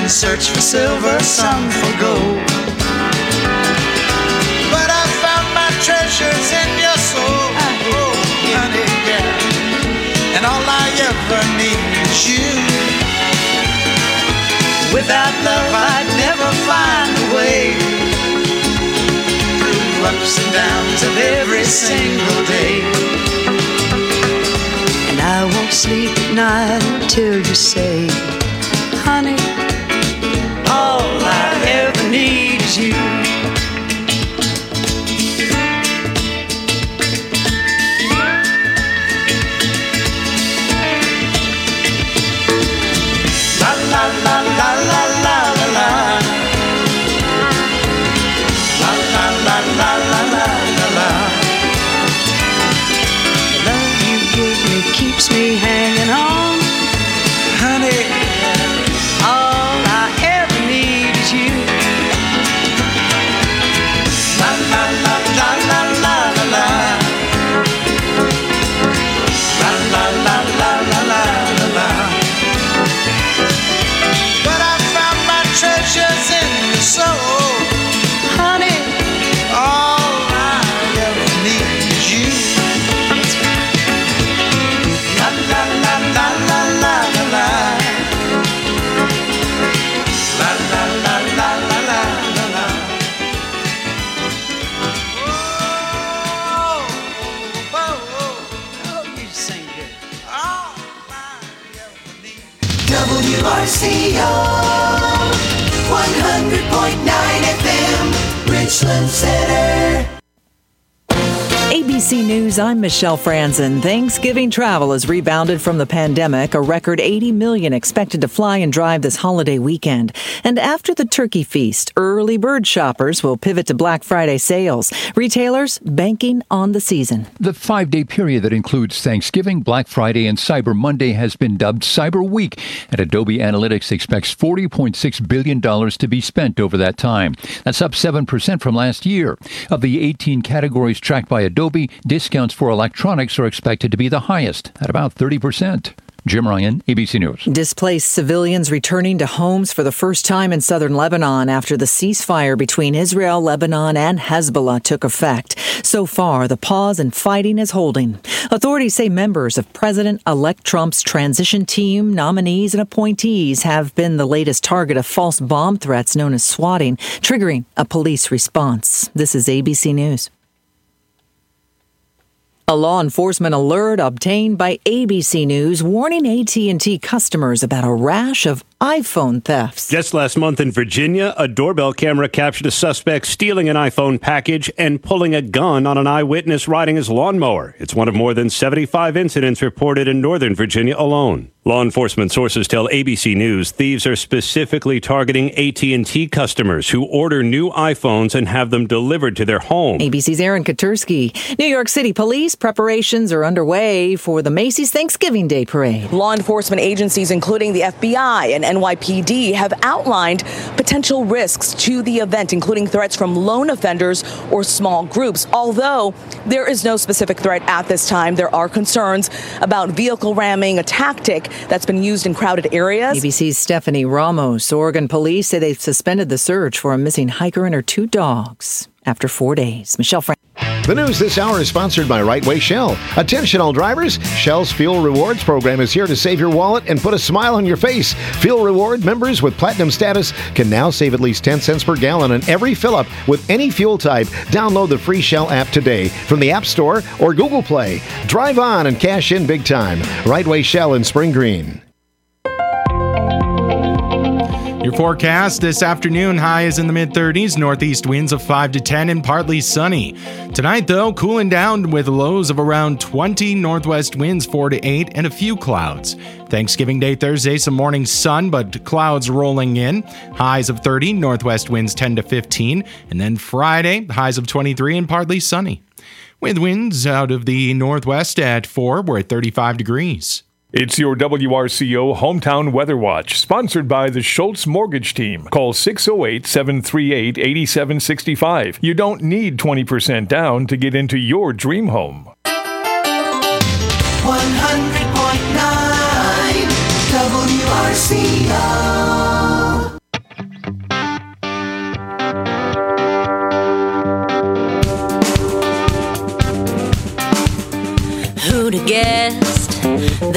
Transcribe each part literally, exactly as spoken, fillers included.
search for silver, some for gold. But I found my treasures in your soul, oh, honey, yeah. And all I ever need is you. Without love, I'd never find a way through ups and downs of every single day. And I won't sleep at night until you say, honey, all I ever need is you. La la la la la la la la. La la la la la la la la. The love you give me keeps me hanging on, honey. All I ever need is you. La la la la la la la la. La la la la la la la la. But I found my treasures in your soul, honey. All I ever need is you. La la la la la la la la. La la la la la la la la. Oh, oh, oh, oh, you sing good. All I ever need. W R C O one hundred point nine F M, Richland Center. A B C News, I'm Michelle Franzen. Thanksgiving travel has rebounded from the pandemic. A record eighty million expected to fly and drive this holiday weekend. And after the turkey feast, early bird shoppers will pivot to Black Friday sales. Retailers banking on the season. The five-day period that includes Thanksgiving, Black Friday, and Cyber Monday has been dubbed Cyber Week, and Adobe Analytics expects forty point six billion dollars to be spent over that time. That's up seven percent from last year. Of the eighteen categories tracked by Adobe, discounts for electronics are expected to be the highest, at about thirty percent. Jim Ryan, A B C News. Displaced civilians returning to homes for the first time in southern Lebanon after the ceasefire between Israel, Lebanon, and Hezbollah took effect. So far, the pause in fighting is holding. Authorities say members of President-elect Trump's transition team, nominees, and appointees have been the latest target of false bomb threats known as swatting, triggering a police response. This is A B C News. A law enforcement alert obtained by A B C News warning A T and T customers about a rash of iPhone thefts. Just last month in Virginia, a doorbell camera captured a suspect stealing an iPhone package and pulling a gun on an eyewitness riding his lawnmower. It's one of more than seventy-five incidents reported in Northern Virginia alone. Law enforcement sources tell A B C News thieves are specifically targeting A T and T customers who order new iPhones and have them delivered to their home. A B C's Aaron Katursky. New York City police preparations are underway for the Macy's Thanksgiving Day Parade. Law enforcement agencies, including the F B I and N Y P D, have outlined potential risks to the event, including threats from lone offenders or small groups. Although there is no specific threat at this time, there are concerns about vehicle ramming, a tactic that's been used in crowded areas. A B C's Stephanie Ramos. Oregon police say they've suspended the search for a missing hiker and her two dogs after four days. Michelle Frank. The news this hour is sponsored by Right Way Shell. Attention all drivers, Shell's Fuel Rewards program is here to save your wallet and put a smile on your face. Fuel Reward members with platinum status can now save at least ten cents per gallon on every fill-up with any fuel type. Download the free Shell app today from the App Store or Google Play. Drive on and cash in big time. Right Way Shell in Spring Green. Your forecast this afternoon, highs in the mid-thirties, northeast winds of five to ten and partly sunny. Tonight, though, cooling down with lows of around twenty, northwest winds four to eight, and a few clouds. Thanksgiving Day Thursday, some morning sun, but clouds rolling in. Highs of thirty, northwest winds ten to fifteen, and then Friday, highs of twenty-three and partly sunny. With winds out of the northwest at four, we're at thirty-five degrees. It's your W R C O Hometown Weather Watch, sponsored by the Schultz Mortgage Team. Call six oh eight, seven three eight, eight seven six five. You don't need twenty percent down to get into your dream home. one hundred point nine W R C O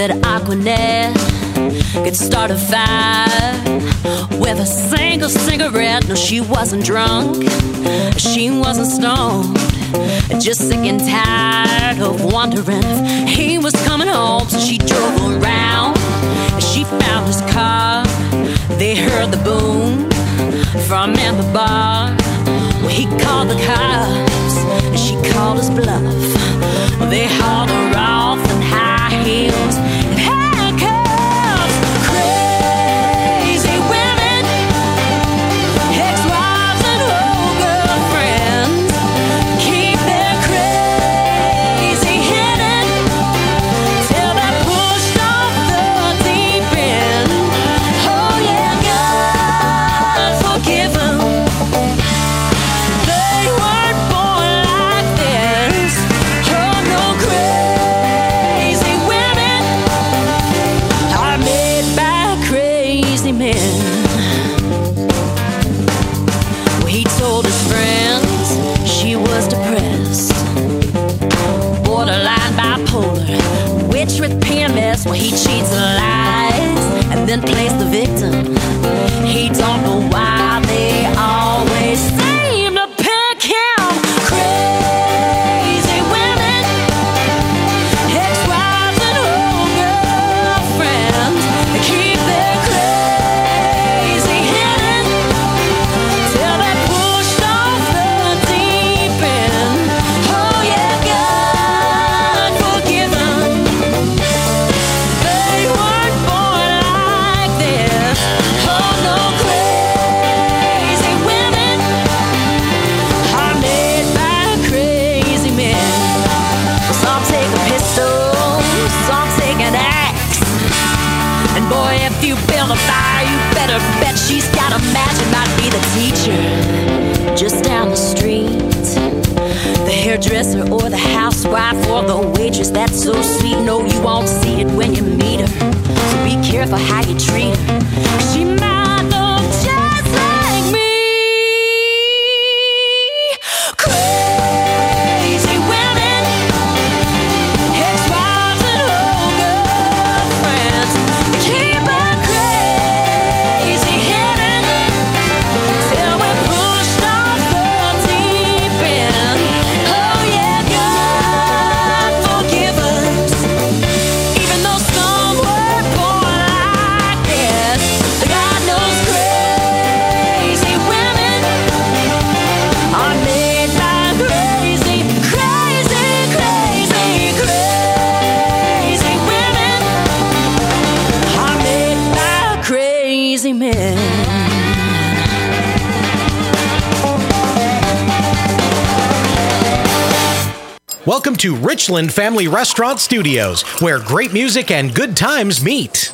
that Aquanet could start a fire with a single cigarette. No, she wasn't drunk, she wasn't stoned, just sick and tired of wondering if he was coming home. So she drove around, she found his car. They heard the boom from in the bar. Well, he called the cops, and she called his bluff. They hauled her off in high heels and handcuffs. Crazy women, ex-wives and old girlfriends, keep their crazy hidden till they're pushed off the deep end. Oh yeah, God forgive them. They weren't born like this. Oh no, crazy women are made by crazy men. Well, he told his friends she was depressed, borderline bipolar, witch with P M S. Well, he cheats and lies and then plays the victim. He don't know why they always seem to pick him. Crazy women, ex-wives and old girlfriends, they keep their crazy hidden till they're pushed off the deep end. Oh yeah, God forgive them. They weren't born like this. Oh no, crazy women are made by crazy men. Some take a pistol, some take an axe. And boy, if you build a fire, you better bet she's got a match. It might be the teacher just down the street, the hairdresser or the housewife or the waitress that's so sweet. No, you won't see it when you meet her, so be careful how you treat her. She might look just like me. Crazy women, ex-wives and old girlfriends, they keep her crazy hidden till we're pushed off the deep end. Oh yeah, God forgive us. Even though some were born like this, God knows crazy women are made by crazy, crazy, crazy, crazy women are made by crazy men. Welcome to Richland Family Restaurant Studios, where great music and good times meet.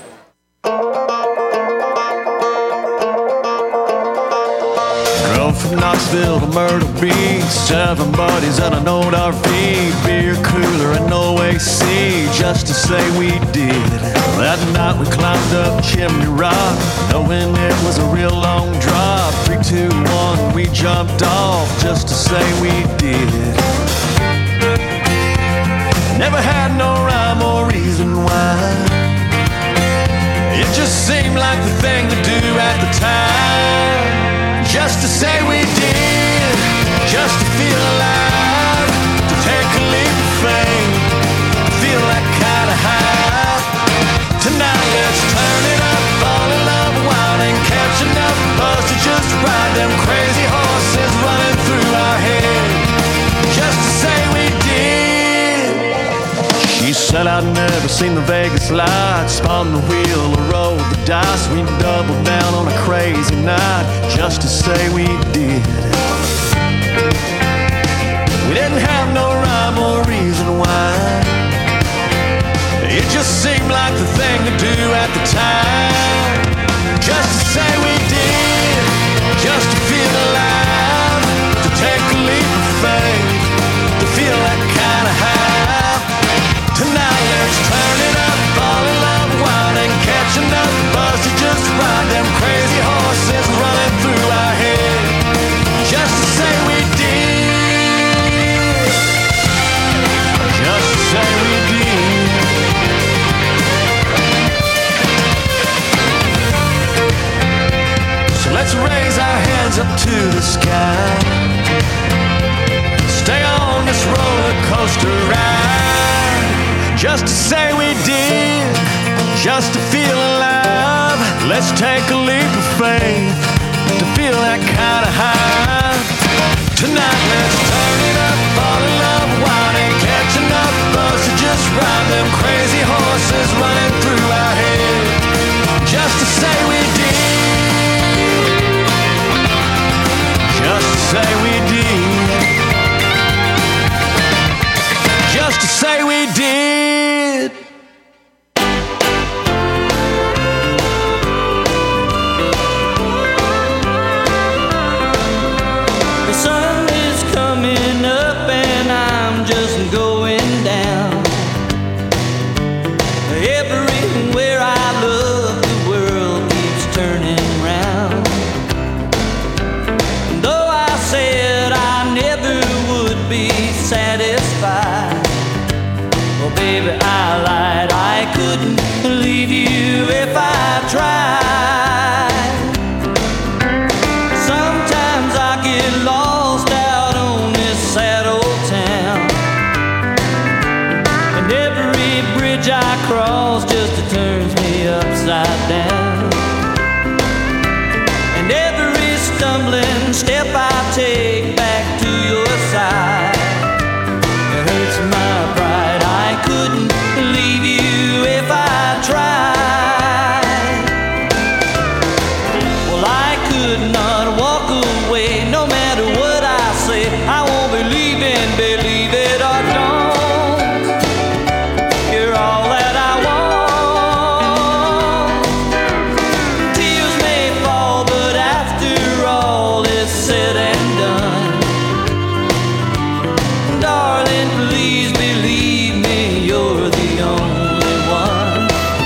Drove from Knoxville to Myrtle Beach, seven buddies and an old R V, beer cooler and no A C, just to say we did. That night we climbed up Chimney Rock, knowing it was a real long drop. Three, two, one, we jumped off, just to say we did. Never had no rhyme or reason why. It just seemed like the thing to do at the time. Just to say we did, just to feel alive, to take a leap of faith, feel that kind of high. Tonight let's turn it up, fall in love wild and catch enough buzz to just ride them crazy horses running through our head. Just to say we did. She said I'd never seen the Vegas lights, spun the wheel or rolled the dice. We doubled down on a crazy night, just to say we did. We didn't have no rhyme or reason why. It just seemed like the thing to do at the time. Just to say we did, just to feel alive, to take a leap of faith, to feel that kind of high. Tonight let's turn it up, fall in love wild and catch enough buzz to just ride them crazy horses running through our head. Just to say we did, just to say we did. sky. Stay on this roller coaster ride, just to say we did, just to feel alive. Let's take a leap of faith to feel that kind of high. Tonight let's turn it up, fall in love, wild and catch enough buzz to just ride them crazy horses running through our head, just to say we did, just to say we did, just to say we did. The sun is coming up and I'm just going down. Everywhere I look, the world keeps turning round. Though I said I never would be satisfied, well, baby, I lied. I couldn't leave you if I tried. Sometimes I get lost out on this sad old town, and every bridge I cross just turns me upside down. And every stumbling step I take back to your side, it hurts my pride. I couldn't leave you if I tried. Well, I could not walk away no matter what I say. I won't believe in, believe it or don't. You're all that I want. Tears may fall, but after all is said and done, darling, please believe me, you're the only one.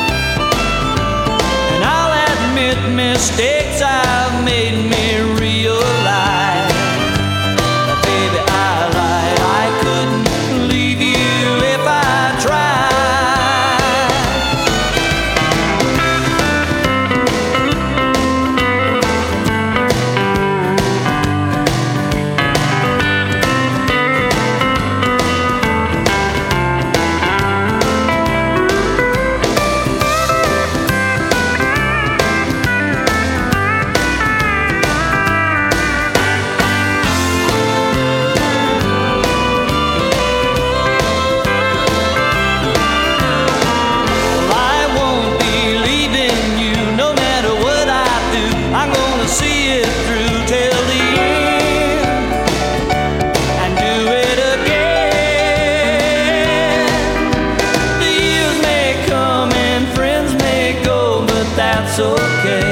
And I'll admit mistakes I've made me realize that, baby, I lied. I couldn't leave you if I tried. Well, I won't be leaving you no matter what I do. I'm gonna see it through till the end and do it again. The years may come and friends may go, but that's okay.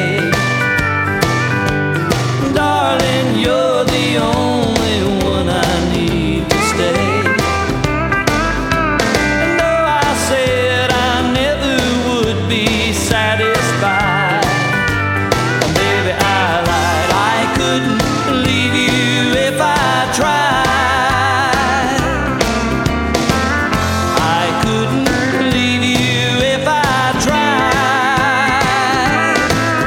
Darling, you're the only one I need to stay. And though I said I never would be satisfied, baby, I lied. I couldn't leave you if I tried. I couldn't leave you if I tried.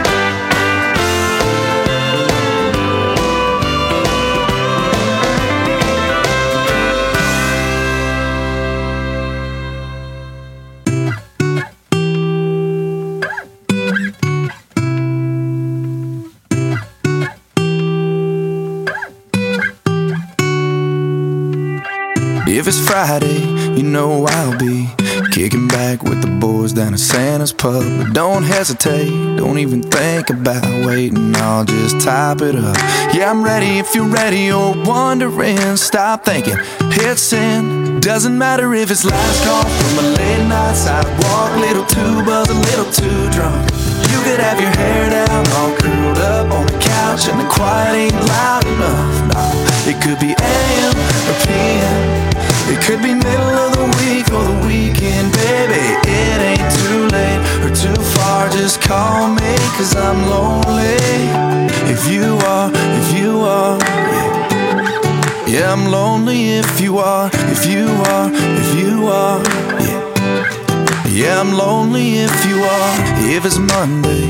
If it's Friday, you know I'll be kicking back with the boys down at Santa's pub. But don't hesitate, don't even think about waiting, I'll just type it up. Yeah, I'm ready if you're ready, you're wondering. Stop thinking, hit send. Doesn't matter if it's last call from a late night sidewalk, little too buzzed, a little too drunk. You could have your hair down, all curled up on the couch, and the quiet ain't loud enough. Nah, it could be A M or P M. It could be middle of the week or the weekend, baby. It ain't too late or too far. Just call me, cause I'm lonely. If you are, if you are, yeah. Yeah, I'm lonely if you are, if you are, if you are, yeah. Yeah, I'm lonely if you are. If it's Monday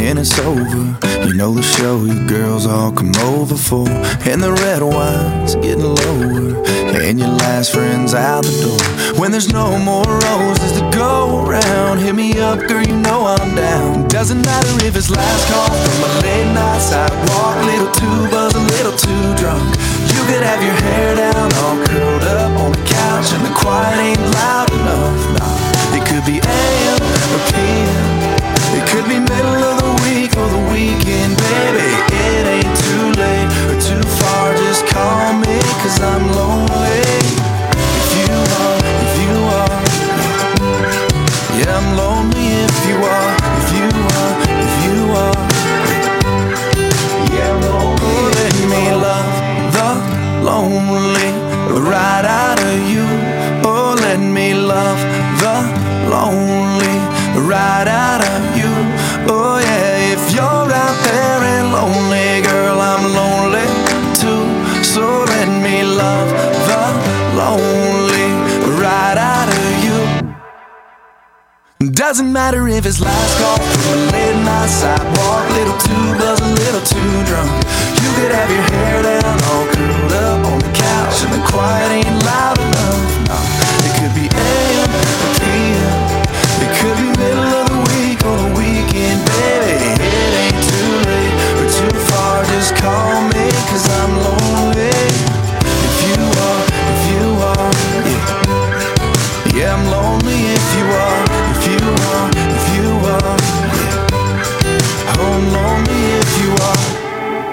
and it's over. You know the show you girls all come over for, and the red wine's getting lower, and your last friend's out the door. When there's no more roses to go around, hit me up, girl, you know I'm down. Doesn't matter if it's last call from a late night sidewalk, little too buzzed, a little too drunk. You could have your hair down, all curled up on the couch, and the quiet ain't loud enough. Nah, it could be A M or P M. It could be middle of the week or the weekend, baby. It ain't too late or too far, just call me, cause I'm lonely. If you are, if you are, yeah, I'm lonely if you are, if you are, if you are, yeah, I'm lonely. Oh, let me love the lonely right out of you. Oh, let me love the lonely right out of you. Oh yeah, if you're out there and lonely, girl, I'm lonely too. So let me love the lonely right out of you. Doesn't matter if it's last call from a late night sidewalk, little too buzzed, a little too drunk. You could have your hair down, all curled up on the couch, and the quiet ain't loud enough. No, it could be A M or P M. It could be middle of the week or the weekend, baby. It ain't too late or too far, just call me, cause I'm lonely. If you are, if you are, yeah, yeah, I'm lonely if you are, if you are, if you are, yeah, oh, I'm lonely if you are.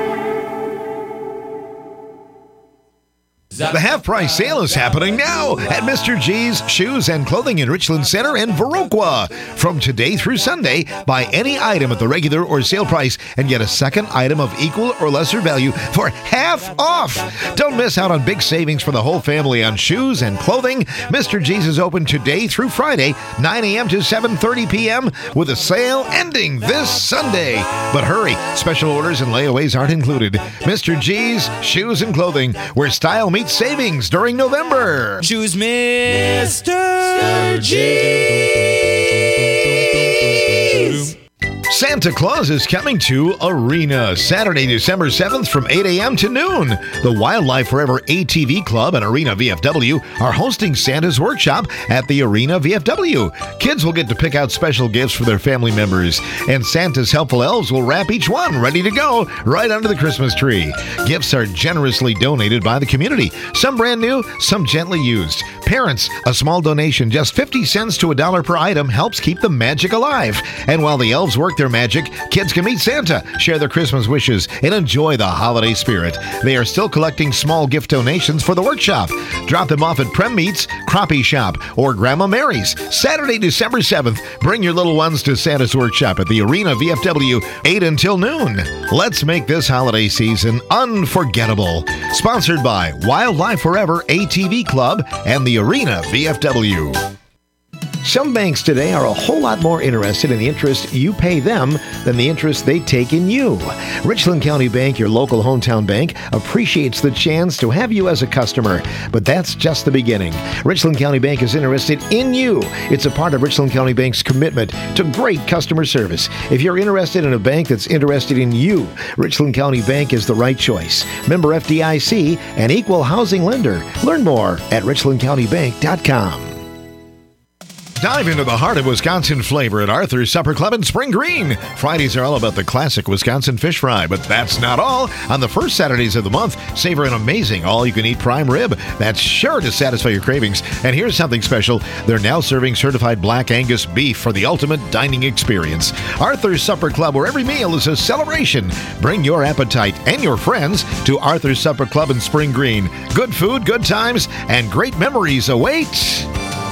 The half-price sale is happening now at Mister G's Shoes and Clothing in Richland Center and Viroqua. From today through Sunday, buy any item at the regular or sale price and get a second item of equal or lesser value for half off. Don't miss out on big savings for the whole family on shoes and clothing. Mister G's is open today through Friday, nine a.m. to seven thirty p.m. with a sale ending this Sunday. But hurry, special orders and layaways aren't included. Mister G's Shoes and Clothing, where style meets savings during November. Choose Mister G's. Santa Claus is coming to Arena Saturday, December seventh from eight a.m. to noon. The Wildlife Forever A T V Club and Arena V F W are hosting Santa's Workshop at the Arena V F W. Kids will get to pick out special gifts for their family members, and Santa's helpful elves will wrap each one ready to go right under the Christmas tree. Gifts are generously donated by the community, some brand new, some gently used. Parents, a small donation, just fifty cents to a dollar per item, helps keep the magic alive. And while the elves work their magic, kids can meet Santa, share their Christmas wishes, and enjoy the holiday spirit. They are still collecting small gift donations for the workshop. Drop them off at Prem Meats, Crappie Shop, or Grandma Mary's. Saturday, December seventh, bring your little ones to Santa's Workshop at the Arena V F W, eight until noon. Let's make this holiday season unforgettable. Sponsored by Wildlife Forever A T V Club and the Arena V F W. Some banks today are a whole lot more interested in the interest you pay them than the interest they take in you. Richland County Bank, your local hometown bank, appreciates the chance to have you as a customer, but that's just the beginning. Richland County Bank is interested in you. It's a part of Richland County Bank's commitment to great customer service. If you're interested in a bank that's interested in you, Richland County Bank is the right choice. Member F D I C, an equal housing lender. Learn more at richland county bank dot com. Dive into the heart of Wisconsin flavor at Arthur's Supper Club in Spring Green. Fridays are all about the classic Wisconsin fish fry, but that's not all. On the first Saturdays of the month, savor an amazing all-you-can-eat prime rib that's sure to satisfy your cravings. And here's something special. They're now serving certified Black Angus beef for the ultimate dining experience. Arthur's Supper Club, where every meal is a celebration. Bring your appetite and your friends to Arthur's Supper Club in Spring Green. Good food, good times, and great memories await.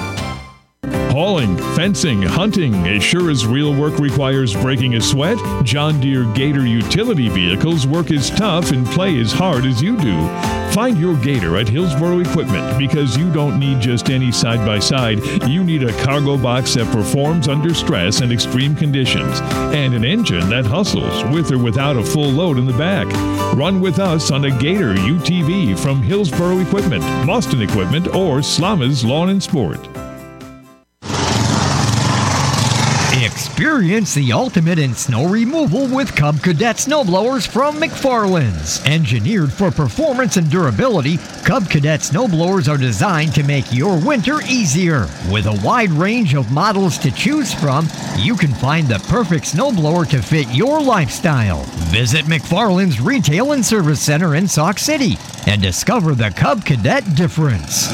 Hauling, fencing, hunting, as sure as real work requires breaking a sweat, John Deere Gator utility vehicles work as tough and play as hard as you do. Find your Gator at Hillsboro Equipment, because you don't need just any side-by-side. You need a cargo box that performs under stress and extreme conditions, and an engine that hustles with or without a full load in the back. Run with us on a Gator U T V from Hillsboro Equipment, Boston Equipment, or Slama's Lawn and Sport. It's Experience the ultimate in snow removal with Cub Cadet snowblowers from McFarland's. Engineered for performance and durability, Cub Cadet snowblowers are designed to make your winter easier. With a wide range of models to choose from, you can find the perfect snowblower to fit your lifestyle. Visit McFarland's Retail and Service Center in Sauk City and discover the Cub Cadet difference.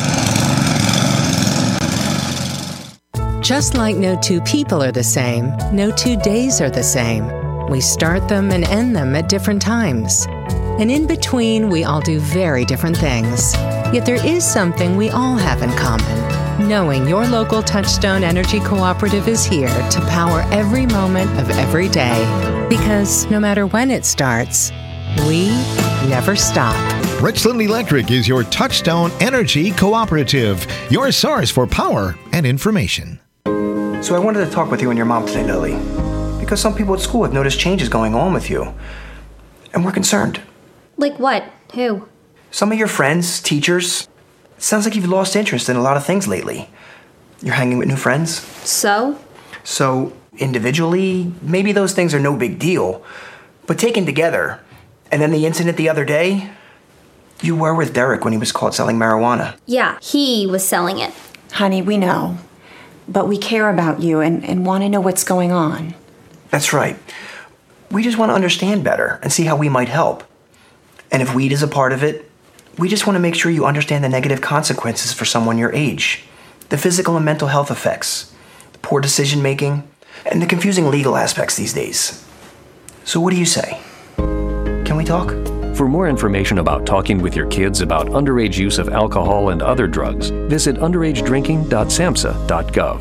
Just like no two people are the same, no two days are the same. We start them and end them at different times. And in between, we all do very different things. Yet there is something we all have in common. Knowing your local Touchstone Energy Cooperative is here to power every moment of every day. Because no matter when it starts, we never stop. Richland Electric is your Touchstone Energy Cooperative, your source for power and information. So I wanted to talk with you and your mom today, Lily, because some people at school have noticed changes going on with you, and we're concerned. Like what? Who? Some of your friends, teachers. It sounds like you've lost interest in a lot of things lately. You're hanging with new friends. So? So, individually, maybe those things are no big deal, but taken together, and then the incident the other day, you were with Derek when he was caught selling marijuana. Yeah, he was selling it. Honey, we know. But we care about you and, and want to know what's going on. That's right. We just want to understand better and see how we might help. And if weed is a part of it, we just want to make sure you understand the negative consequences for someone your age, the physical and mental health effects, the poor decision making, and the confusing legal aspects these days. So what do you say? Can we talk? For more information about talking with your kids about underage use of alcohol and other drugs, visit underage drinking dot samhsa dot gov.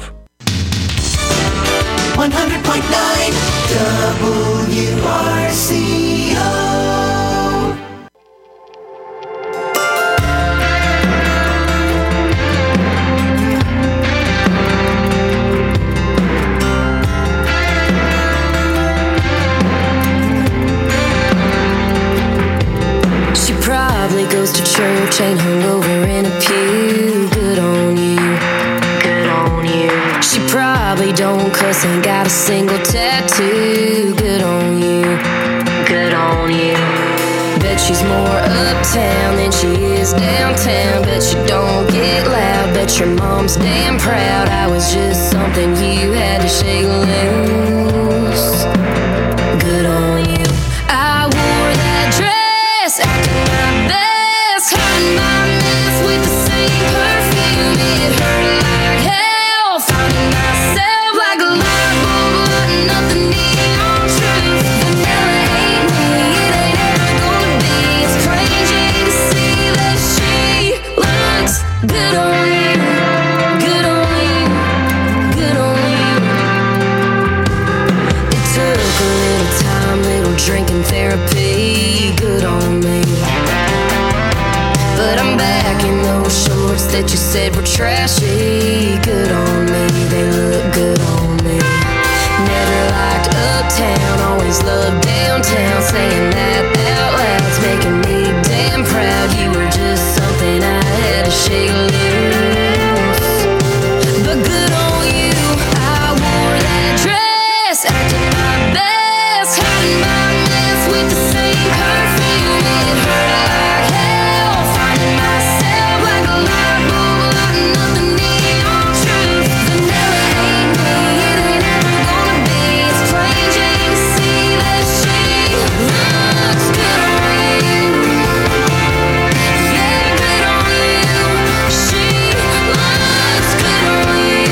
one hundred point nine W R C O. She probably goes to church, ain't hungover in a pew. Good on you, good on you. She probably don't cuss, ain't got a single tattoo. Good on you, good on you. Bet she's more uptown than she is downtown. Bet you don't get loud, bet your mom's damn proud. I was just something you had to shake loose. Good on you. I wore that dress, acting my best, hiding my mess with the same perfume. It hurt like hell, finding myself like a light bulb lighting up the neon truth. Vanilla ain't me, it ain't ever gonna be. It's crazy to see that she looks good on you, good on you, good on you. It took a little time, little drinking therapy, good on me. But I'm back in those shorts that you said were trashy. Good on me, they look good on me. Never liked uptown, always loved downtown. Saying that out loud's making me damn proud. You were just something I had to shake loose. But good on you, I wore that dress, acting my best, hiding my mess with the same perfume. It hurt like hell, finding myself like a light bulb lighting up the neon truth. Vanilla ain't me, it ain't ever gonna be. It's crazy to see that she looks good on you. Yeah, good on you. She looks good on you.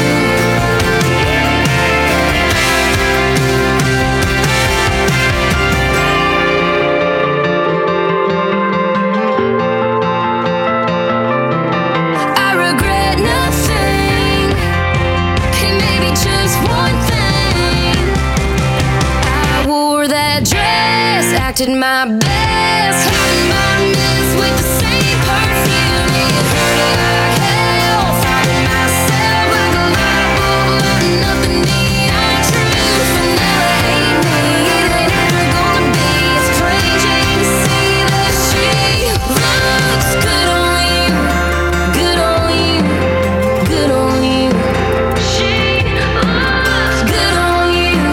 I regret nothing, and maybe just one thing. I wore that dress, acted my best, hiding my mess with the same perfume. It hurt like hell, finding myself like a light bulb lighting up the neon truth. Vanilla ain't me, it ain't ever gonna be. It's crazy to see that she looks good on you, good on you, good on you. She looks good on you.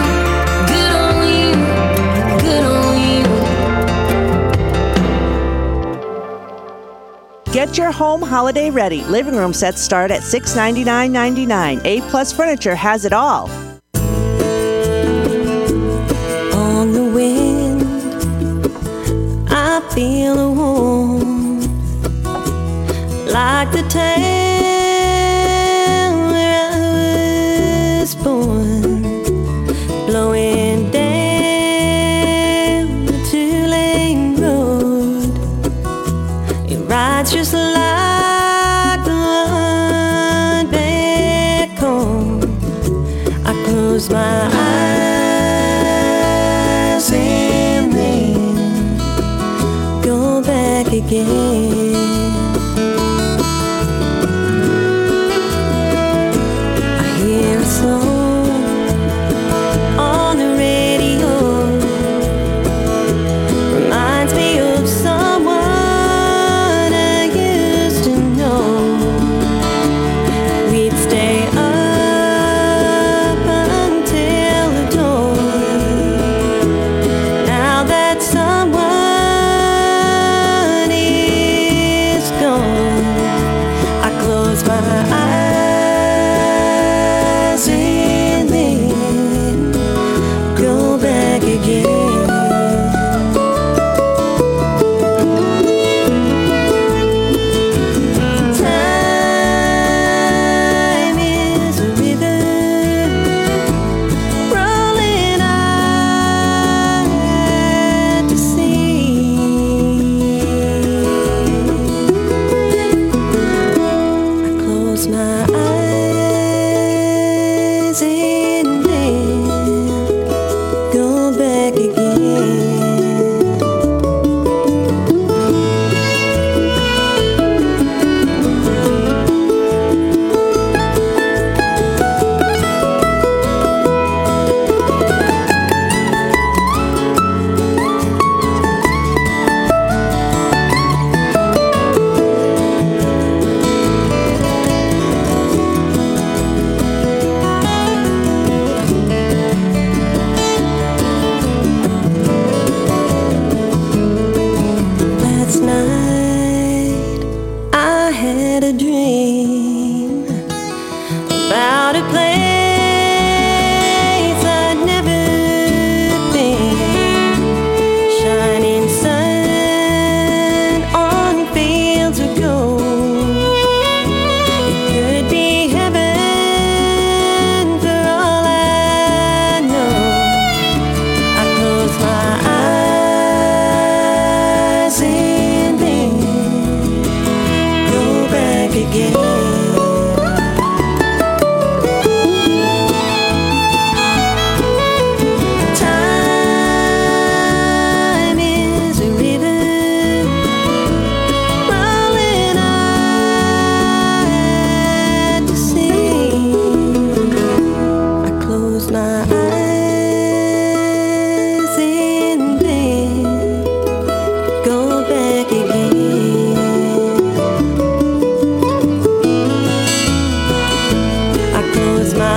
Get your home holiday ready. Living room sets start at six hundred ninety-nine dollars and ninety-nine cents. A-Plus Furniture has it all. On the wind, I feel a warmth, like the town where I was born, blowing down the two-lane road. It rides just like the one back home. I close my eyes and then go back again. I hear a song on the radio, reminds me of someone I used to know. We'd stay up until the dawn. Now that someone is gone, I close my eyes and then go back again. Time is a river rolling out to sea. I close my eyes and then go back again. Last night I had a dream about a place I'd never been. Shining sun on fields of gold. It could be heaven for all I know. I close my eyes and then go back again. Time is a river rolling out to sea. I close my eyes and then go back again. I close my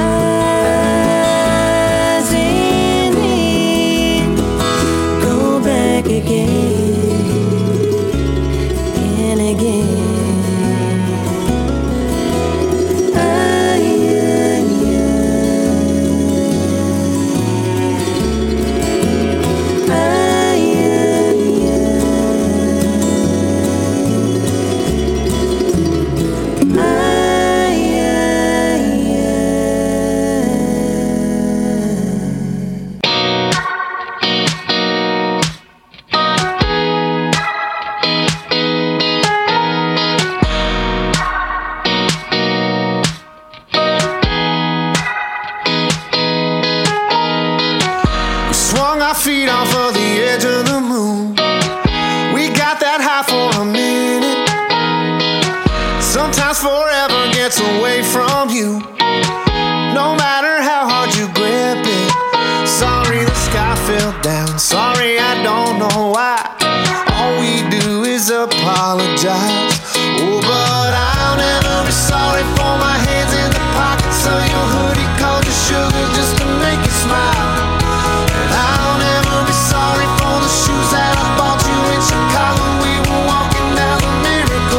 eyes and then go back again and again. Ay, ay, ay. Ay, ay, We swung our feet off of the edge of the moon. We got that high for a minute. Sometimes forever gets away from you, no matter how hard you grip it. Sorry the sky fell down, sorry I don't know why. All we do is apologize. Oh, but I'll never be sorry for my hands in the pockets of your hoodie, called you sugar just to make you smile. And I'll never be sorry for the shoes that I bought you in Chicago. We were walking down the miracle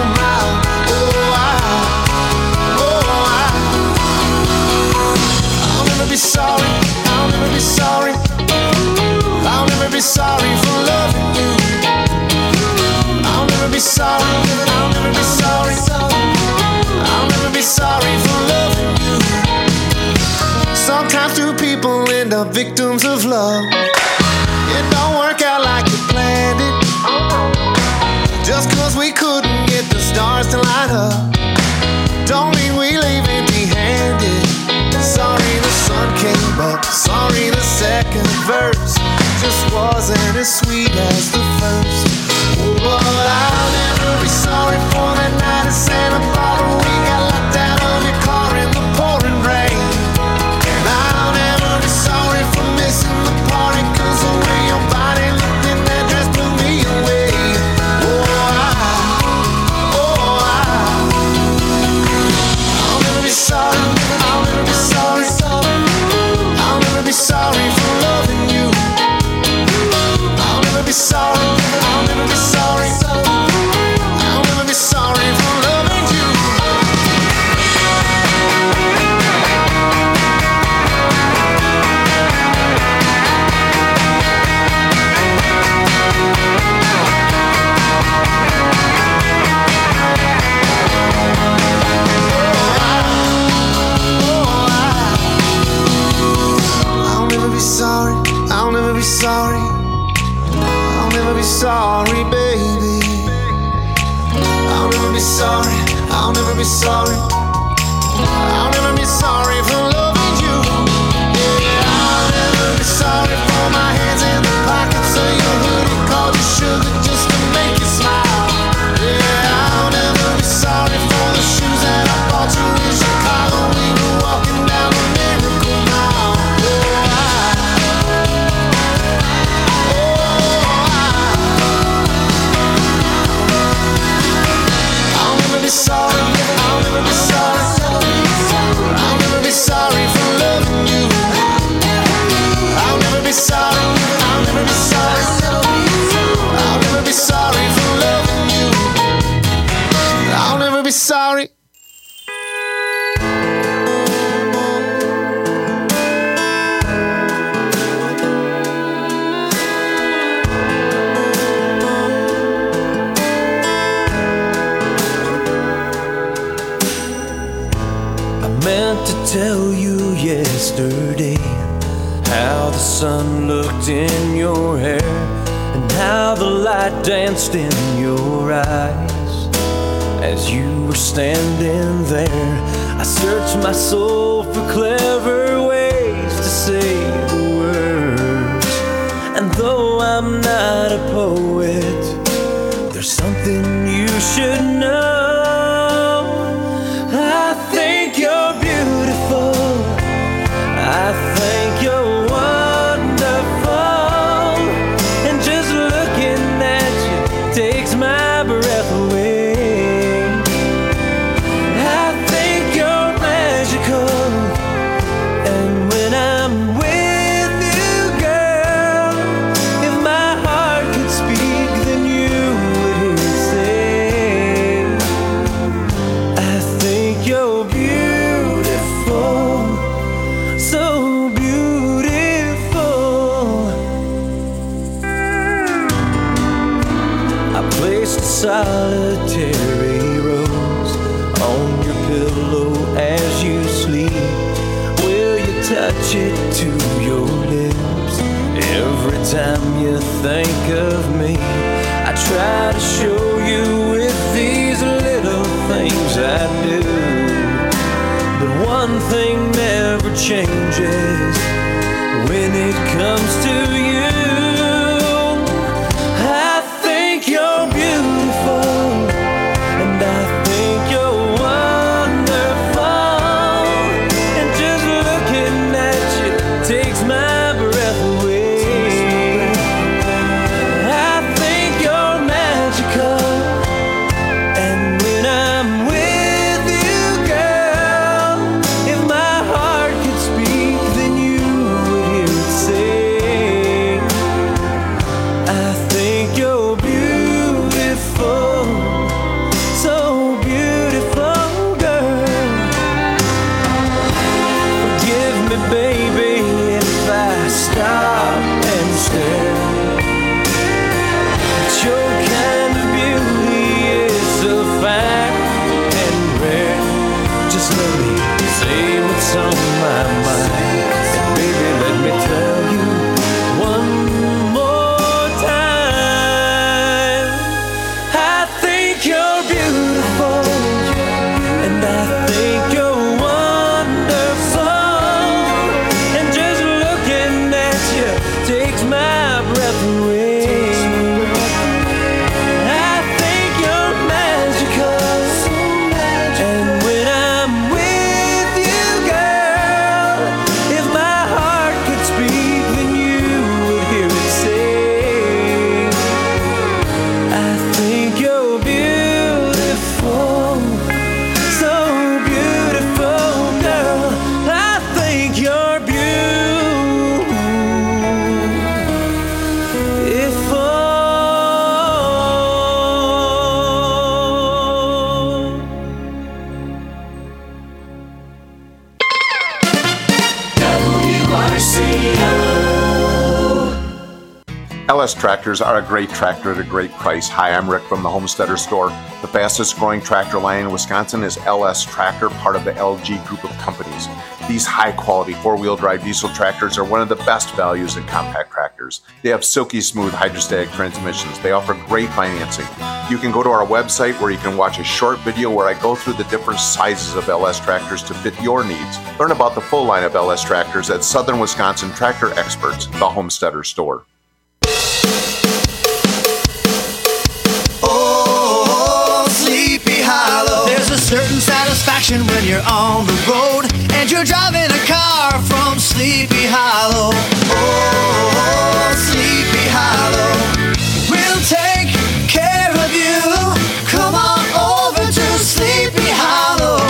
It don't work out like you planned it. Just cause we couldn't get the stars to line up, don't mean we leave empty-handed. Sorry the sun came up, sorry the second verse just wasn't as sweet as the first. Oh, but I'll never be sorry for that night in Santa Barbara. We got locked out of your car in the pouring rain. And I'll never be sorry for missing the party, cause the way your body looked in that dress blew me away. Oh, I, oh, I, I'll never be sorry, I'll never be sorry. I'll never be sorry for loving you. I'll never be sorry, I'll never be sorry. I'll never be sorry for loving you. I'll never be sorry, I'll never be sorry. I'll never be sorry, baby. I'll never be sorry, I'll never be sorry. I'll never be sorry for loving you. Yeah, I'll never be sorry for my hands in the pockets of your hoodie, called you sugar just to make you smile. Yeah, I'll never be sorry for the shoes that I bought you in Chicago. We were walking down the Miracle Mile. Oh, I, I'll never be sorry, I'll never be sorry. I'll never be sorry for loving you. I'll never be sorry, I'll never be sorry. I'll never be sorry for loving you. I'll never be sorry. Meant to tell you yesterday how the sun looked in your hair and how the light danced in your eyes as you were standing there. I searched my soul for clever ways to say the words, and though I'm not a poet, there's something you should know. I think you're beautiful, I think you're wonderful, and just looking at you takes my breath away. I think you're magical, and when I'm with you, girl, if my heart could speak, then you would hear it say, I think you're beautiful, so beautiful. I placed a solitary rose on your pillow as you sleep. Will you touch it to your lips every time you think of me? I try to show you with these little things I do, but one thing never changes when it comes to you. I think you're beautiful, and I think you're wonderful, and just looking at you takes my breath away. I think you're magical, and when I'm with you, girl, if my heart could speak, then you would hear it say, L S tractors are a great tractor at a great price. Hi, I'm Rick from the Homesteader Store. The fastest growing tractor line in Wisconsin is L S Tractor, part of the L G group of companies. These high quality four-wheel drive diesel tractors are one of the best values in compact tractors. They have silky smooth hydrostatic transmissions. They offer great financing. You can go to our website where you can watch a short video where I go through the different sizes of L S tractors to fit your needs. Learn about the full line of L S tractors at Southern Wisconsin Tractor Experts, the Homesteader Store. Oh, Sleepy Hollow. There's a certain satisfaction when you're on the road and you're driving a car from Sleepy Hollow. Oh, Sleepy Hollow. We'll take care of you. Come on over to Sleepy Hollow.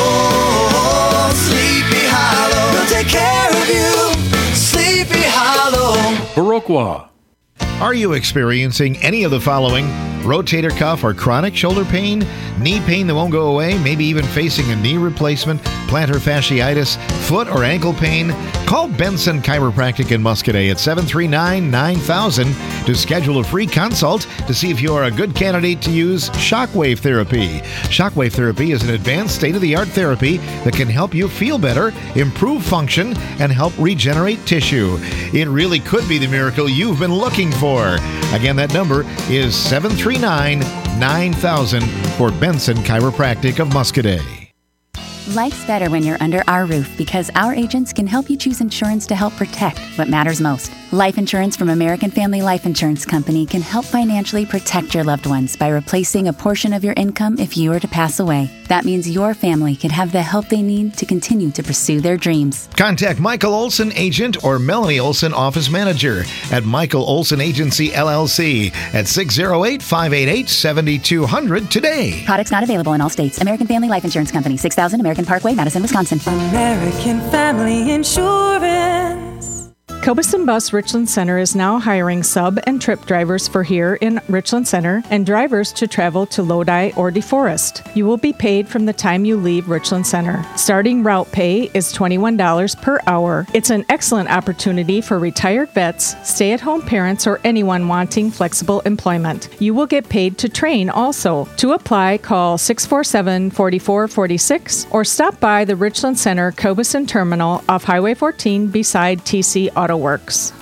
Oh, Sleepy Hollow. We'll take care of you. Sleepy Hollow. Viroqua. Are you experiencing any of the following? Rotator cuff or chronic shoulder pain? Knee pain that won't go away? Maybe even facing a knee replacement? Plantar fasciitis? Foot or ankle pain? Call Benson Chiropractic in Muscadet at seven three nine, nine thousand to schedule a free consult to see if you are a good candidate to use shockwave therapy. Shockwave therapy is an advanced state-of-the-art therapy that can help you feel better, improve function, and help regenerate tissue. It really could be the miracle you've been looking for. Again, that number is seven three nine, nine thousand for Benson Chiropractic of Muscadet. Life's better when you're under our roof because our agents can help you choose insurance to help protect what matters most. Life insurance from American Family Life Insurance Company can help financially protect your loved ones by replacing a portion of your income if you were to pass away. That means your family can have the help they need to continue to pursue their dreams. Contact Michael Olson, agent, or Melanie Olson, office manager at Michael Olson Agency, L L C at six oh eight, five eight eight, seven two zero zero today. Products not available in all states. American Family Life Insurance Company, six thousand American Parkway, Madison, Wisconsin. American Family Insurance. Cobeson Bus Richland Center is now hiring sub and trip drivers for here in Richland Center and drivers to travel to Lodi or DeForest. You will be paid from the time you leave Richland Center. Starting route pay is twenty-one dollars per hour. It's an excellent opportunity for retired vets, stay-at-home parents, or anyone wanting flexible employment. You will get paid to train also. To apply, call six four seven, four four four six or stop by the Richland Center Cobeson Terminal off Highway fourteen beside T C Auto Works.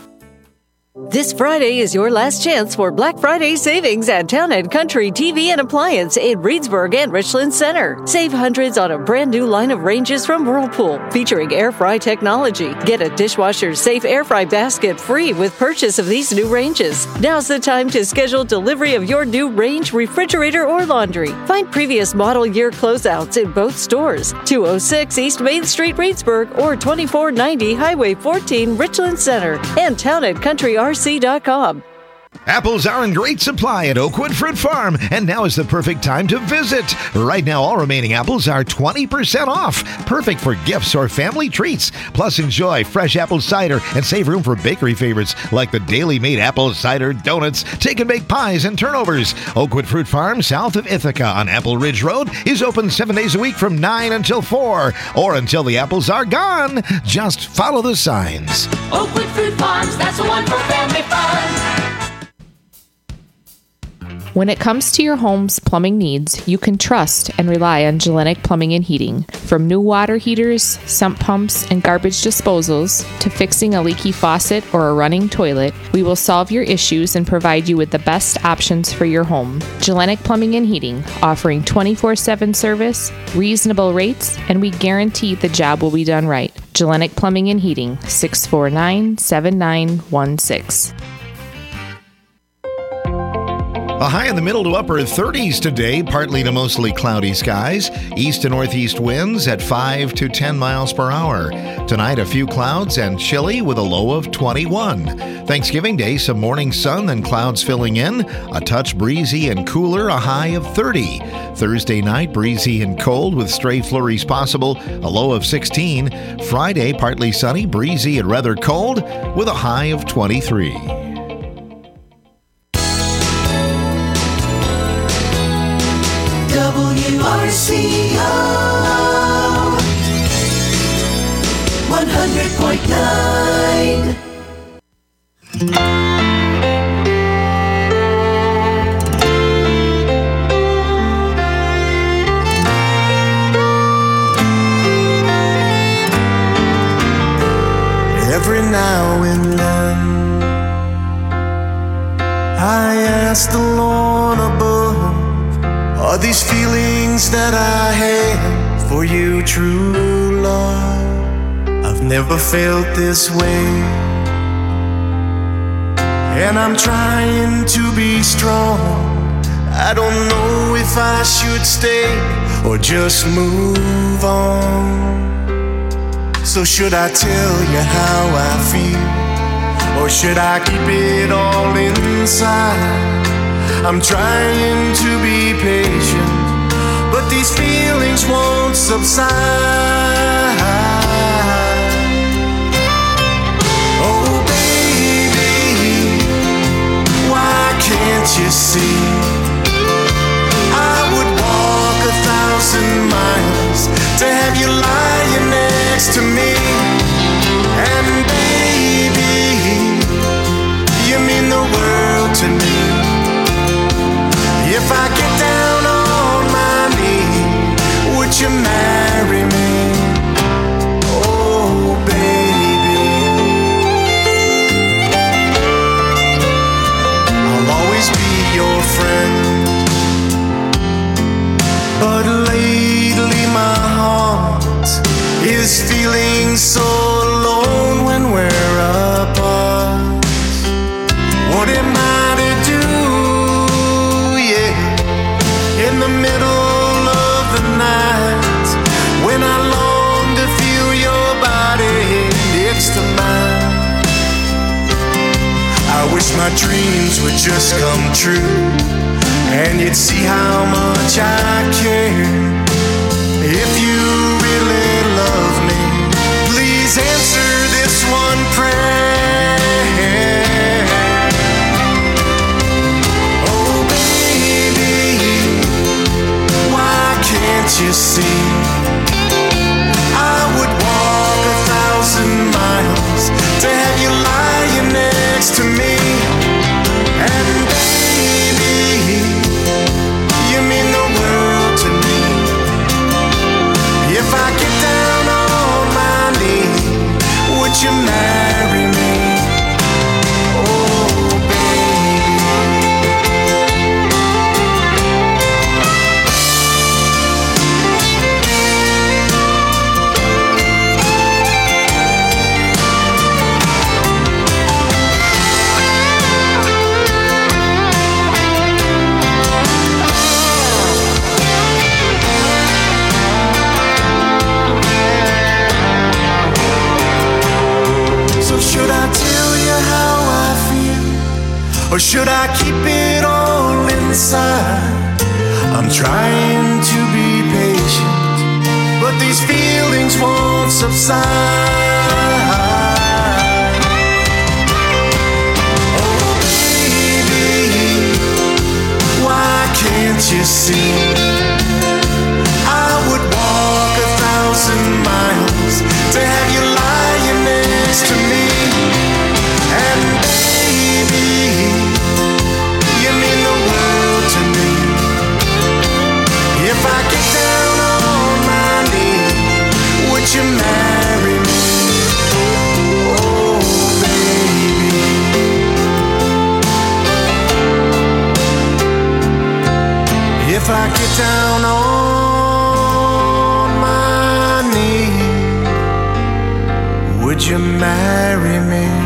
This Friday is your last chance for Black Friday savings at Town and Country T V and Appliance in Reedsburg and Richland Center. Save hundreds on a brand new line of ranges from Whirlpool featuring air fry technology. Get a dishwasher safe air fry basket free with purchase of these new ranges. Now's the time to schedule delivery of your new range, refrigerator, or laundry. Find previous model year closeouts in both stores. two oh six East Main Street, Reedsburg, or twenty-four ninety Highway fourteen, Richland Center, and Town and Country R C dot com. Apples are in great supply at Oakwood Fruit Farm, and now is the perfect time to visit. Right now, all remaining apples are twenty percent off. Perfect for gifts or family treats. Plus, enjoy fresh apple cider and save room for bakery favorites like the Daily Made apple cider donuts, take and bake pies, and turnovers. Oakwood Fruit Farm, south of Ithaca on Apple Ridge Road, is open seven days a week from nine until four, or until the apples are gone. Just follow the signs. Oakwood Fruit Farms, that's the one for family fun. When it comes to your home's plumbing needs, you can trust and rely on Gellenic Plumbing and Heating. From new water heaters, sump pumps, and garbage disposals, to fixing a leaky faucet or a running toilet, we will solve your issues and provide you with the best options for your home. Gellenic Plumbing and Heating, offering twenty-four seven service, reasonable rates, and we guarantee the job will be done right. Gellenic Plumbing and Heating, six four nine, seven nine one six. A high in the middle to upper thirties today, partly to mostly cloudy skies. East to northeast winds at five to ten miles per hour. Tonight, a few clouds and chilly with a low of twenty-one. Thanksgiving Day, some morning sun, then clouds filling in. A touch breezy and cooler, a high of thirty. Thursday night, breezy and cold with stray flurries possible, a low of sixteen. Friday, partly sunny, breezy and rather cold with a high of twenty-three. W R C O one hundred point nine. ask the Lord above, are these feelings that I have for you true love? I've never felt this way, and I'm trying to be strong. I don't know if I should stay or just move on. So should I tell you how I feel, or should I keep it all inside? I'm trying to be patient, but these feelings won't subside. Oh baby, why can't you see? I would walk a thousand miles to have you lying next to me. And baby, you mean the world to me. If I get down on my knee, would you marry me? Oh baby, I'll always be your friend, but lately my heart is feeling so alone when we're apart. What am I to do, yeah, in the middle of the night, when I long to feel your body next to mine? I wish my dreams would just come true, and you'd see how much I care. If you really love me, please answer this one prayer. Oh baby, why can't you see? I would walk a thousand miles to have you lying next to me. And baby, you mean the world to me. If I get down on my knee, would you marry me? Oh baby. So should I tell you how I feel, or should I keep it all inside? I'm trying to be patient, but these feelings won't subside. Oh baby, why can't you see? I would walk a thousand miles to have you lying next to me. And baby, you mean the world to me. If I get down on my knee, would you marry me? Oh baby. If I get down on my knee, would you marry me?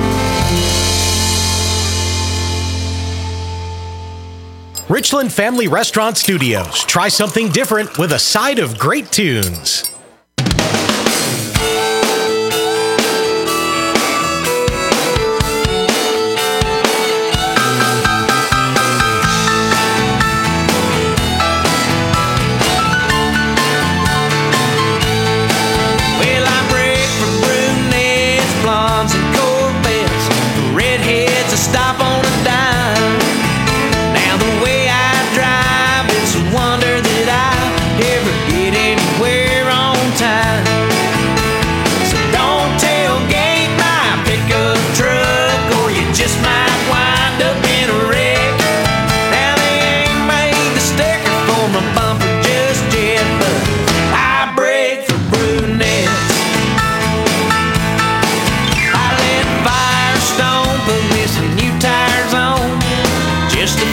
Richland Family Restaurant Studios. Try something different with a side of great tunes. Well, I break for brunettes, blondes, and Corvettes. Redheads, I stop on a dime. Now the way I drive, it's a wonder that I ever get anywhere on time. So don't tailgate my pickup truck, or you just might wind up in a wreck. Now they ain't made the sticker for my bumper just yet, but I break for brunettes. I let Firestone put me some new tires on, just to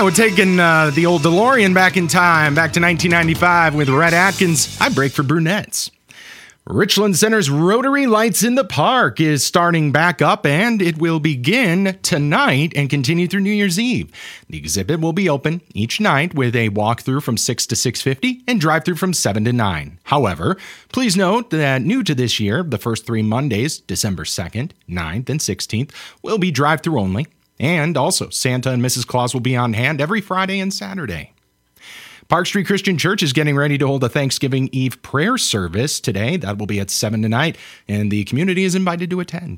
Yeah, we're taking uh, the old DeLorean back in time, back to nineteen ninety-five with Rhett Atkins. I Break for Brunettes. Richland Center's Rotary Lights in the Park is starting back up, and it will begin tonight and continue through New Year's Eve. The exhibit will be open each night with a walkthrough from six to six fifty and drive-through from seven to nine. However, please note that new to this year, the first three Mondays, December second, ninth, and sixteenth, will be drive-through only. And also, Santa and Missus Claus will be on hand every Friday and Saturday. Park Street Christian Church is getting ready to hold a Thanksgiving Eve prayer service today. That will be at seven tonight, and the community is invited to attend.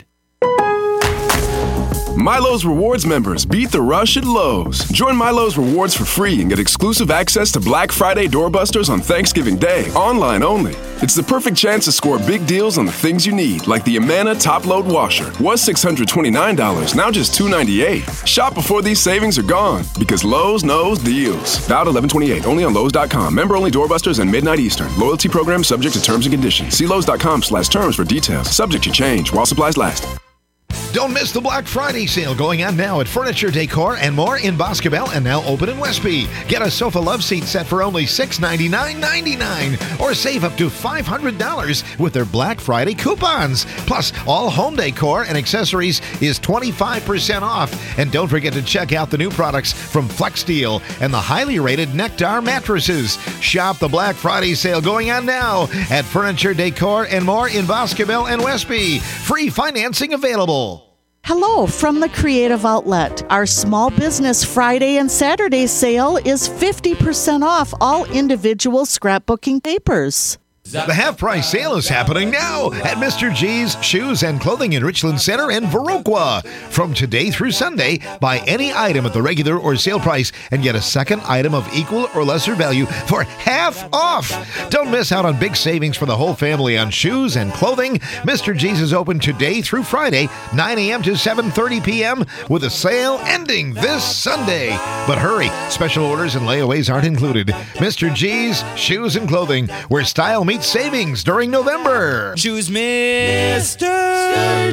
Milo's Rewards members beat the rush at Lowe's. Join Milo's Rewards for free and get exclusive access to Black Friday doorbusters on Thanksgiving Day, online only. It's the perfect chance to score big deals on the things you need, like the Amana Top Load Washer. Was six hundred twenty-nine dollars, now just two hundred ninety-eight dollars. Shop before these savings are gone, because Lowe's knows deals. Valid eleven twenty-eight, only on Lowe's dot com. Member only doorbusters and midnight Eastern. Loyalty program subject to terms and conditions. See Lowe's dot com slash terms for details. Subject to change while supplies last. Don't miss the Black Friday sale going on now at Furniture Decor and More in Boscobel and now open in Westby. Get a sofa love seat set for only six hundred ninety-nine dollars and ninety-nine cents or save up to five hundred dollars with their Black Friday coupons. Plus, all home decor and accessories is twenty-five percent off. And don't forget to check out the new products from Flex Steel and the highly rated Nectar mattresses. Shop the Black Friday sale going on now at Furniture Decor and More in Boscobel and Westby. Free financing available. Hello from the Creative Outlet. Our Small Business Friday and Saturday sale is fifty percent off all individual scrapbooking papers. The half-price sale is happening now at Mister G's Shoes and Clothing in Richland Center and Viroqua. From today through Sunday, buy any item at the regular or sale price and get a second item of equal or lesser value for half off. Don't miss out on big savings for the whole family on shoes and clothing. Mister G's is open today through Friday, nine a.m. to seven thirty p.m. with a sale ending this Sunday. But hurry, special orders and layaways aren't included. Mister G's Shoes and Clothing, where style meets savings during November. Choose Mister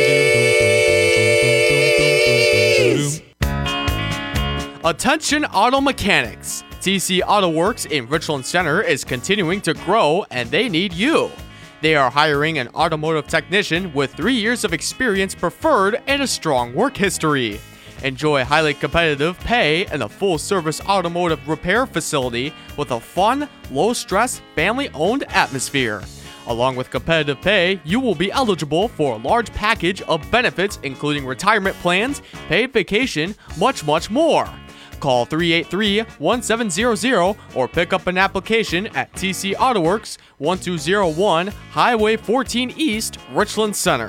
G's. Attention auto mechanics. T C Auto Works in Richland Center is continuing to grow and they need you. They are hiring an automotive technician with three years of experience preferred and a strong work history. Enjoy highly competitive pay and a full-service automotive repair facility with a fun, low-stress, family-owned atmosphere. Along with competitive pay, you will be eligible for a large package of benefits including retirement plans, paid vacation, much, much more. Call three eight three, one seven zero zero or pick up an application at T C Auto Works, one two zero one Highway fourteen East, Richland Center.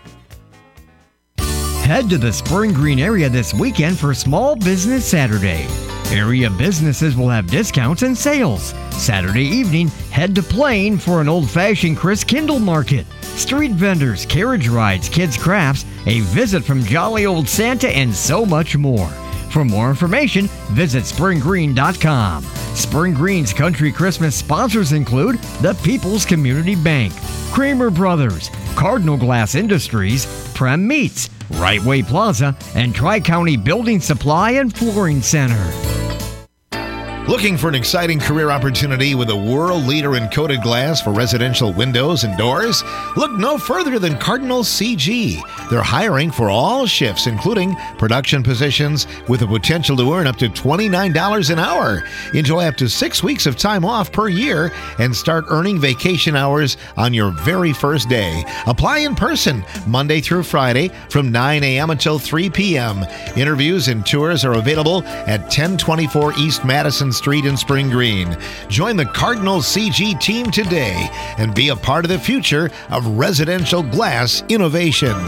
Head to the Spring Green area this weekend for Small Business Saturday. Area businesses will have discounts and sales. Saturday evening, head to Plain for an old-fashioned Chris Kindle market. Street vendors, carriage rides, kids' crafts, a visit from Jolly Old Santa, and so much more. For more information, visit spring green dot com. Spring Green's Country Christmas sponsors include the People's Community Bank, Kramer Brothers, Cardinal Glass Industries, Prem Meats, Right Way Plaza, and Tri-County Building Supply and Flooring Center. Looking for an exciting career opportunity with a world leader in coated glass for residential windows and doors? Look no further than Cardinal C G. They're hiring for all shifts, including production positions, with the potential to earn up to twenty-nine dollars an hour. Enjoy up to six weeks of time off per year and start earning vacation hours on your very first day. Apply in person Monday through Friday from nine a.m. until three p.m. Interviews and tours are available at ten twenty-four East Madison Street in Spring Green. Join the Cardinal C G team today and be a part of the future of residential glass innovation.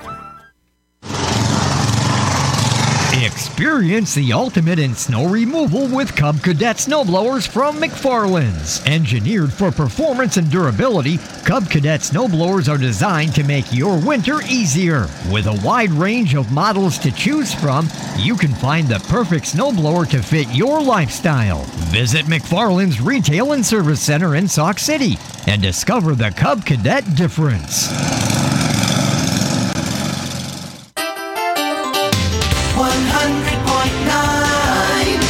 Experience the ultimate in snow removal with Cub Cadet snowblowers from McFarland's. Engineered for performance and durability, Cub Cadet snowblowers are designed to make your winter easier. With a wide range of models to choose from, you can find the perfect snowblower to fit your lifestyle. Visit McFarland's Retail and Service Center in Sauk City and discover the Cub Cadet difference. one hundred point nine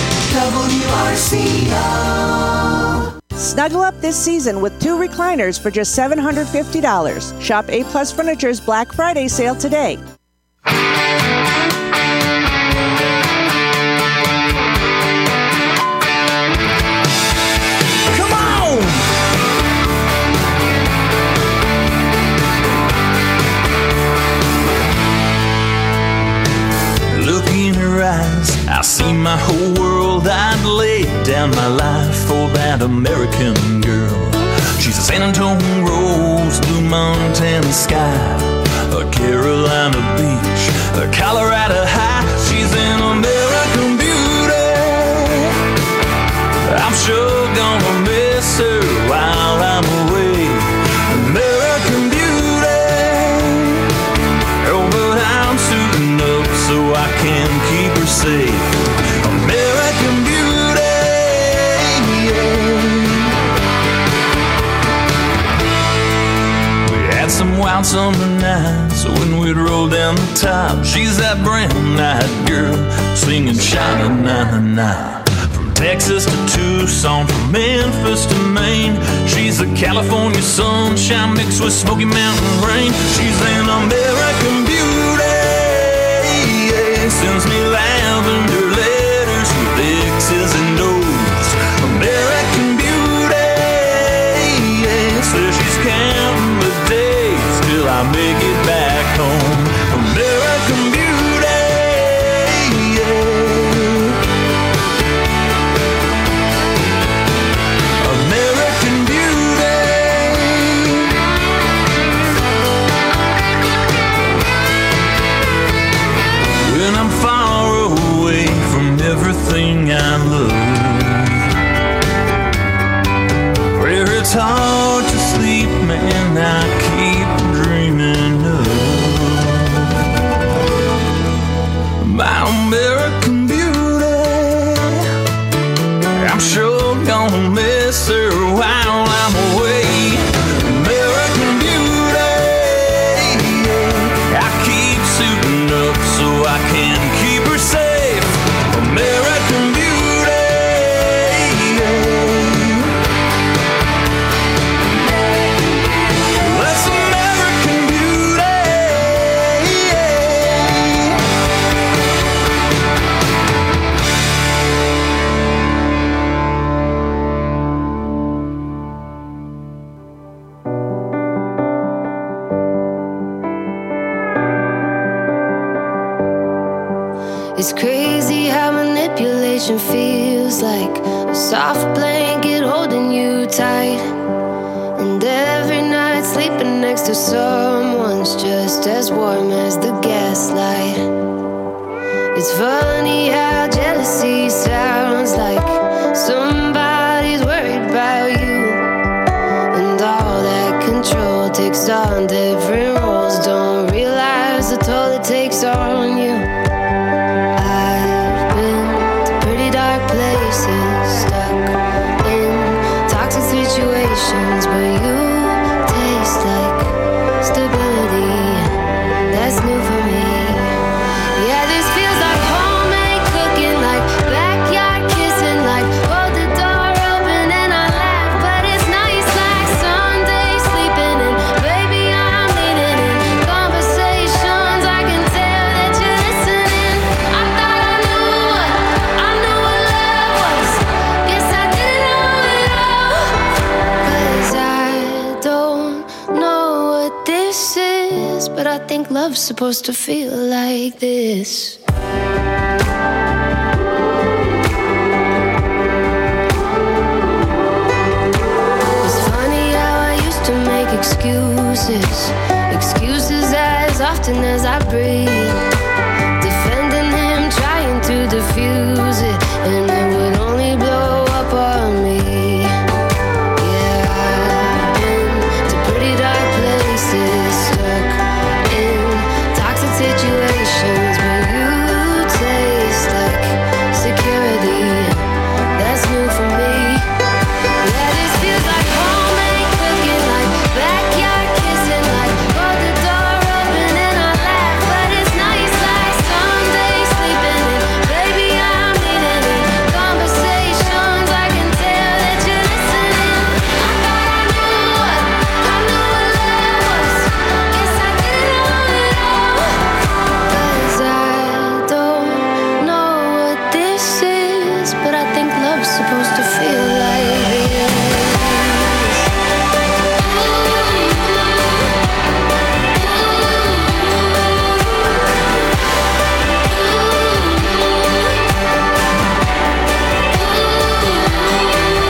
C O. Snuggle up this season with two recliners for just seven hundred fifty dollars. Shop A Plus Furniture's Black Friday sale today. Come on! Look in her eyes, I see my whole world. I'd lay down my life for that American girl. She's a San Antonio rose, blue Montana sky, a Carolina beach, a Colorado high. She's an American beauty. I'm sure gonna miss her while I'm away. American beauty. Oh, but I'm suiting up so I can keep her safe. American beauty, yeah. We had some wild summer nights when we'd roll down the top. She's that brown-eyed girl singing Sha-na-na-na-na. From Texas to Tucson, from Memphis to Maine, she's the California sunshine mixed with Smoky Mountain rain. She's an American beauty. Sends me lavender letters with X's and O's. American beauty, yeah. Says she's counting the days till I make it back home. American beauty, yeah. American beauty. When I'm far away from everything I love, where it's hard to sleep, man, I keep dreaming of my American beauty. I'm sure gonna miss her while I'm away. American beauty, yeah. I keep suiting up so I can keep her safe. American beauty, yeah. That's American beauty, yeah. It's crazy how manipulation feels like a soft blanket holding you tight. And every night sleeping next to someone's just as warm as the gaslight. It's funny how jealousy sounds like somebody's worried about you. And all that control takes on different roles. Don't realize the toll it takes on you. I've been to pretty dark places, stuck in toxic situations, but you taste like stability. That's new for me. Yeah, this feels like homemade cooking, like backyard kissing, like hold the door open and I laugh, but it's nice like Sunday sleeping in. Baby, I'm leaning in conversations. I can tell that you're listening. I thought I knew what I knew what love was. Guess I didn't know it all. 'Cause I don't know what this is, but I think love's supposed to feel like this.